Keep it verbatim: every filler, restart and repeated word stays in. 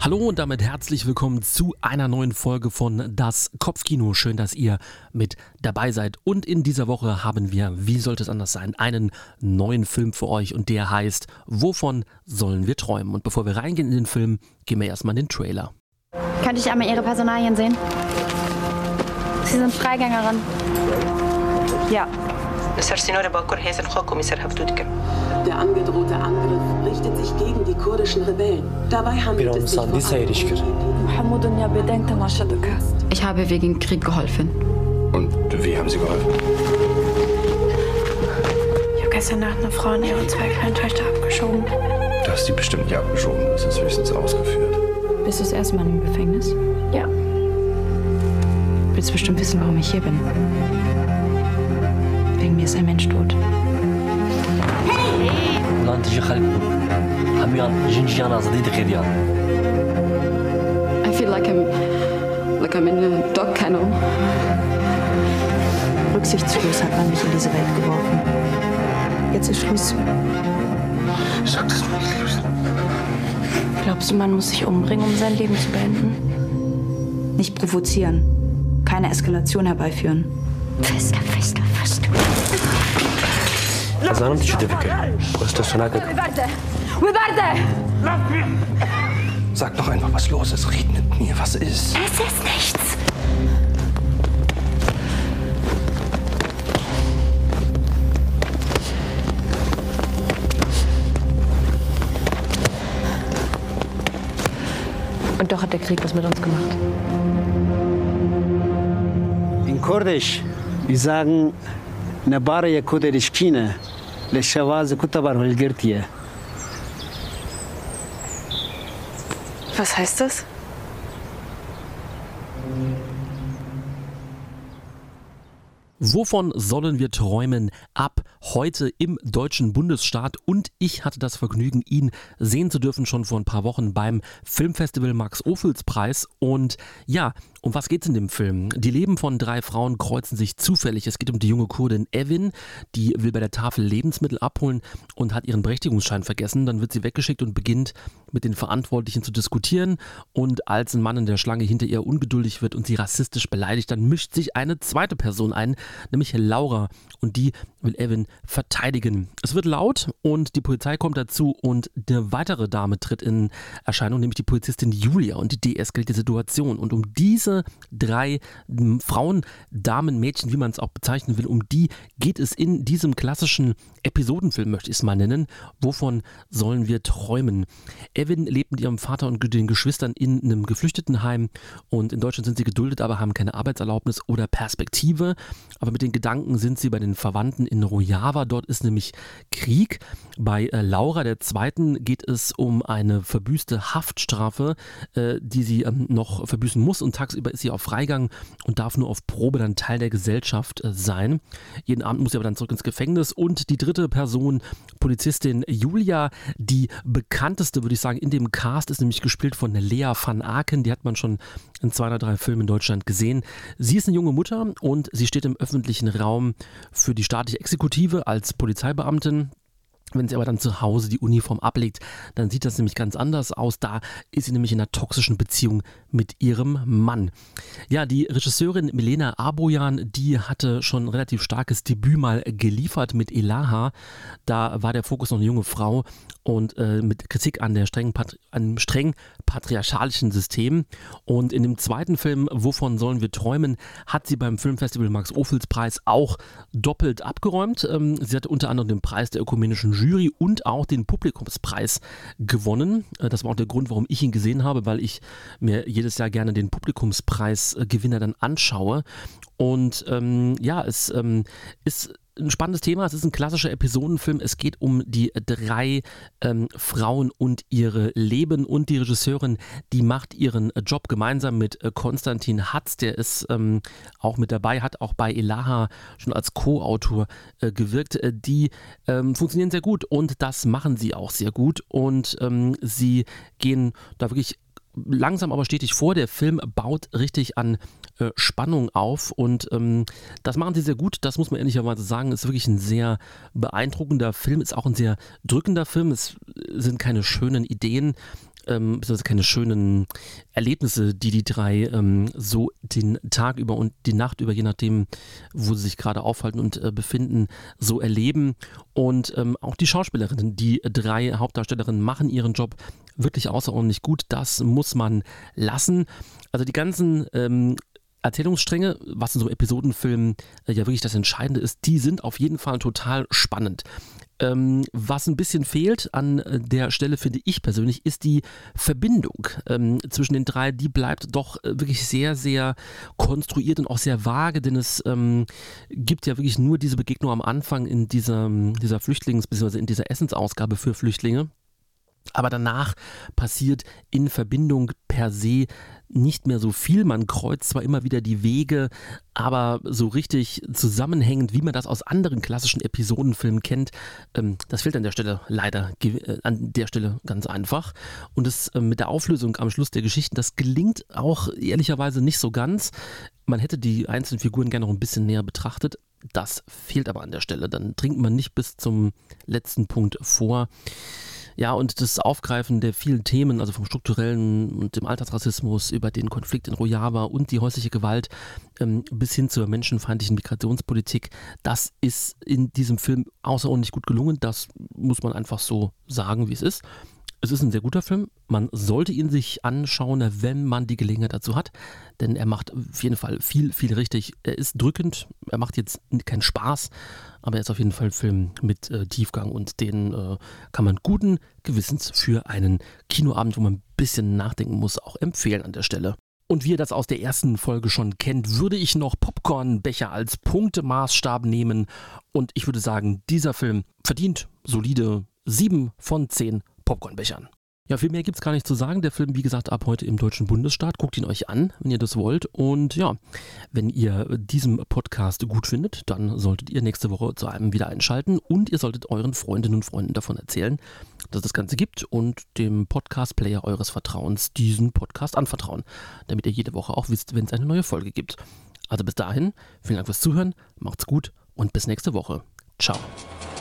Hallo und damit herzlich willkommen zu einer neuen Folge von Das Kopfkino. Schön, dass ihr mit dabei seid. Und in dieser Woche haben wir, wie sollte es anders sein, einen neuen Film für euch und der heißt Wovon sollen wir träumen? Und bevor wir reingehen in den Film, gehen wir erstmal in den Trailer. Könnte ich einmal Ihre Personalien sehen? Sie sind Freigängerin. Ja. Der angedrohte Angriff richtet sich gegen die kurdischen Rebellen. Dabei handelt es sich vor allem Ich habe wegen Krieg geholfen. Und wie haben Sie geholfen? Ich habe gestern Nacht eine Frau und ihre zwei kleinen Töchter abgeschoben. Du hast die bestimmt nicht abgeschoben, das ist höchstens ausgeführt. Bist du das erste Mal im Gefängnis? Ja. Du willst bestimmt wissen, warum ich hier bin. Wegen mir ist ein Mensch tot. I feel like I'm, like I'm in a dog kennel. Rücksichtslos hat man mich in diese Welt geworfen. Jetzt ist Schluss. Sag das mir nicht, Lucy. Glaubst du, man muss sich umbringen, um sein Leben zu beenden? Nicht provozieren. Keine Eskalation herbeiführen. Fester, fester, fester. حضرتك شو تفكر؟ قصة هناك. Sag doch einfach, was los ist. Red mit mir, was ist? Es ist nichts. Und doch hat der Krieg was mit uns gemacht. In Kurdisch, wir sagen, Nabare Kuderishkine, le Shawaze Kutabar Hulgirtie. Was heißt das? Wovon sollen wir träumen? Ab heute im deutschen Bundesstaat und ich hatte das Vergnügen, ihn sehen zu dürfen schon vor ein paar Wochen beim Filmfestival Max-Ophüls-Preis. Und ja, um was geht's in dem Film? Die Leben von drei Frauen kreuzen sich zufällig. Es geht um die junge Kurdin Evin, die will bei der Tafel Lebensmittel abholen und hat ihren Berechtigungsschein vergessen. Dann wird sie weggeschickt und beginnt mit den Verantwortlichen zu diskutieren. Und als ein Mann in der Schlange hinter ihr ungeduldig wird und sie rassistisch beleidigt, dann mischt sich eine zweite Person ein, nämlich Laura, und die will Evin verteidigen. Es wird laut und die Polizei kommt dazu und eine weitere Dame tritt in Erscheinung, nämlich die Polizistin Julia, und die deeskaliert die Situation. Und um diese drei Frauen, Damen, Mädchen, wie man es auch bezeichnen will, um die geht es in diesem klassischen Episodenfilm, möchte ich es mal nennen. Wovon sollen wir träumen? Evin lebt mit ihrem Vater und den Geschwistern in einem Geflüchtetenheim und in Deutschland sind sie geduldet, aber haben keine Arbeitserlaubnis oder Perspektive. Aber mit den Gedanken sind sie bei den Verwandten in Rojava. Dort ist nämlich Krieg. Bei äh, Laura, der Zweiten, geht es um eine verbüßte Haftstrafe, äh, die sie ähm, noch verbüßen muss. Und tagsüber ist sie auf Freigang und darf nur auf Probe dann Teil der Gesellschaft äh, sein. Jeden Abend muss sie aber dann zurück ins Gefängnis. Und die dritte Person, Polizistin Julia, die bekannteste, würde ich sagen, in dem Cast, ist nämlich gespielt von Lea van Aken. Die hat man schon in zwei oder drei Filmen in Deutschland gesehen. Sie ist eine junge Mutter und sie steht im öffentlichen Raum für die staatliche Exekutive als Polizeibeamtin. Wenn sie aber dann zu Hause die Uniform ablegt, dann sieht das nämlich ganz anders aus. Da ist sie nämlich in einer toxischen Beziehung mit ihrem Mann. Ja, die Regisseurin Milena Aboyan, die hatte schon ein relativ starkes Debüt mal geliefert mit Elaha. Da war der Fokus noch eine junge Frau und äh, mit Kritik an der strengen Patri- einem streng patriarchalischen System. Und in dem zweiten Film, Wovon sollen wir träumen, hat sie beim Filmfestival Max-Ophüls-Preis auch doppelt abgeräumt. Ähm, sie hatte unter anderem den Preis der ökumenischen Jury und auch den Publikumspreis gewonnen. Das war auch der Grund, warum ich ihn gesehen habe, weil ich mir jedes Jahr gerne den Publikumspreisgewinner dann anschaue. Und ähm, ja, es ähm, ist ein spannendes Thema. Es ist ein klassischer Episodenfilm. Es geht um die drei ähm, Frauen und ihre Leben, und die Regisseurin, die macht ihren Job gemeinsam mit äh, Konstantin Hatz, der ist ähm, auch mit dabei, hat auch bei Elaha schon als Co-Autor äh, gewirkt. Äh, die ähm, funktionieren sehr gut und das machen sie auch sehr gut, und ähm, sie gehen da wirklich langsam aber stetig vor. Der Film baut richtig an äh, Spannung auf und ähm, das machen sie sehr gut, das muss man ehrlicherweise sagen. Ist wirklich ein sehr beeindruckender Film, ist auch ein sehr drückender Film. Es sind keine schönen Ideen ähm, beziehungsweise keine schönen Erlebnisse, die die drei ähm, so den Tag über und die Nacht über, je nachdem, wo sie sich gerade aufhalten und äh, befinden, so erleben. Und ähm, auch die Schauspielerinnen, die drei Hauptdarstellerinnen machen ihren Job wirklich außerordentlich gut. Das muss man lassen. Also die ganzen ähm, Erzählungsstränge, was in so einem Episodenfilm äh, ja wirklich das Entscheidende ist, die sind auf jeden Fall total spannend. Ähm, was ein bisschen fehlt an der Stelle, finde ich persönlich, ist die Verbindung ähm, zwischen den drei. Die bleibt doch äh, wirklich sehr, sehr konstruiert und auch sehr vage, denn es ähm, gibt ja wirklich nur diese Begegnung am Anfang in dieser, dieser Flüchtlings- bzw. in dieser Essensausgabe für Flüchtlinge. Aber danach passiert in Verbindung per se nicht mehr so viel. Man kreuzt zwar immer wieder die Wege, aber so richtig zusammenhängend, wie man das aus anderen klassischen Episodenfilmen kennt, ähm, das fehlt an der Stelle leider äh, an der Stelle ganz einfach. Und es äh, mit der Auflösung am Schluss der Geschichten, das gelingt auch ehrlicherweise nicht so ganz. Man hätte die einzelnen Figuren gerne noch ein bisschen näher betrachtet. Das fehlt aber an der Stelle. Dann dringt man nicht bis zum letzten Punkt vor. Ja, und das Aufgreifen der vielen Themen, also vom strukturellen und dem Alltagsrassismus über den Konflikt in Rojava und die häusliche Gewalt ähm, bis hin zur menschenfeindlichen Migrationspolitik, das ist in diesem Film außerordentlich gut gelungen. Das muss man einfach so sagen, wie es ist. Es ist ein sehr guter Film. Man sollte ihn sich anschauen, wenn man die Gelegenheit dazu hat, denn er macht auf jeden Fall viel, viel richtig. Er ist drückend, er macht jetzt keinen Spaß, aber er ist auf jeden Fall ein Film mit äh, Tiefgang und den äh, kann man guten Gewissens für einen Kinoabend, wo man ein bisschen nachdenken muss, auch empfehlen an der Stelle. Und wie ihr das aus der ersten Folge schon kennt, würde ich noch Popcornbecher als Punktemaßstab nehmen und ich würde sagen, dieser Film verdient solide sieben von zehn Popcornbechern. Ja, viel mehr gibt es gar nicht zu sagen. Der Film, wie gesagt, ab heute im deutschen Bundesstaat. Guckt ihn euch an, wenn ihr das wollt. Und ja, wenn ihr diesen Podcast gut findet, dann solltet ihr nächste Woche zu einem wieder einschalten und ihr solltet euren Freundinnen und Freunden davon erzählen, dass es das Ganze gibt und dem Podcast-Player eures Vertrauens diesen Podcast anvertrauen, damit ihr jede Woche auch wisst, wenn es eine neue Folge gibt. Also bis dahin, vielen Dank fürs Zuhören, macht's gut und bis nächste Woche. Ciao.